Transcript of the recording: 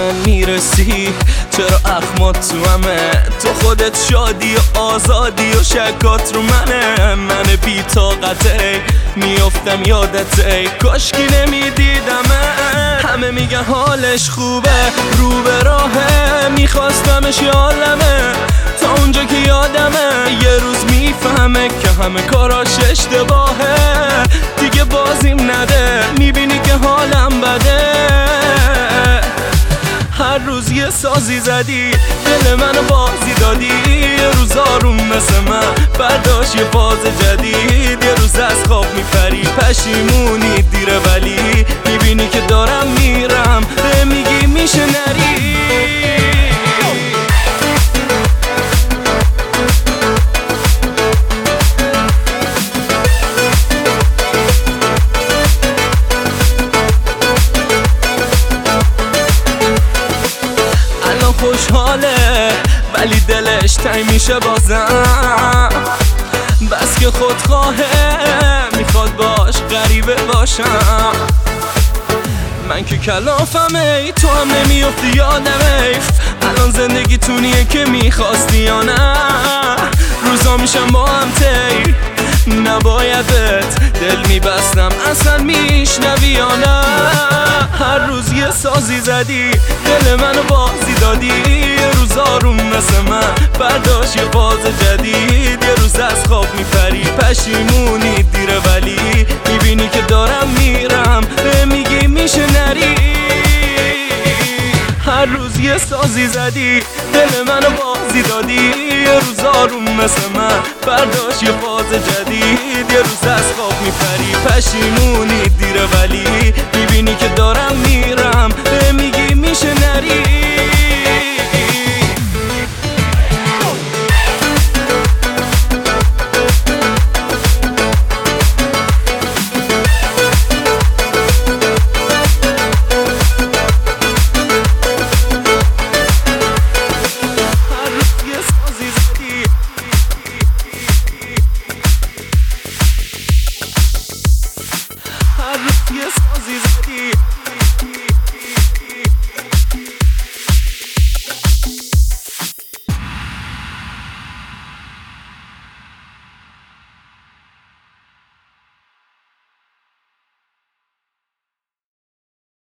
من میرسی، چرا اخمات تو همه، تو خودت شادی و آزادی و شکات رو منه. من بی طاقته میافتم یادته، کاشکی نمیدیدمه. همه میگن حالش خوبه رو به راهه، میخواستمش یالمه تا اونجا که یادمه. یه روز میفهمه که همه کاراش اشتباهه، دیگه بازیم نده، میبینی که حالم بده. هر روز یه سازی زدی، دل منو بازی دادی. یه روز آروم مثل من برداشت یه فاز جدید. یه روز از خواب میپری پشیمونی دیره، ولی میبینی که دارم میرم، به میگی میشه نری. خوشحاله ولی دلش تنگ میشه بازم، بس که خودخواهه میخواد باش غریبه باشم. من که کلافمه ای تو هم نمیافتی یادمه. الان زندگی تونیه که میخواستی یا نه، روزا میشم با هم تی نبایدت دل میبستم اصلا میشنوی یا نه. هر روز یه سازی زدی، دل منو بازی دادی. یه روز آروم مثل من برداشت یه فاز جدید. یه روز از خواب میپری پشیمونی دیره، ولی میبینی که دارم میرم، به میگی میشه نری. هر روز یه سازی زدی، دل منو بازی دادی. یه روز آروم مثل من برداشت یه فاز جدید. یه روز از خواب میپری پشیمونی دیره، ولی میبینی که دارم میرم، به میگی میشه نری. Yes,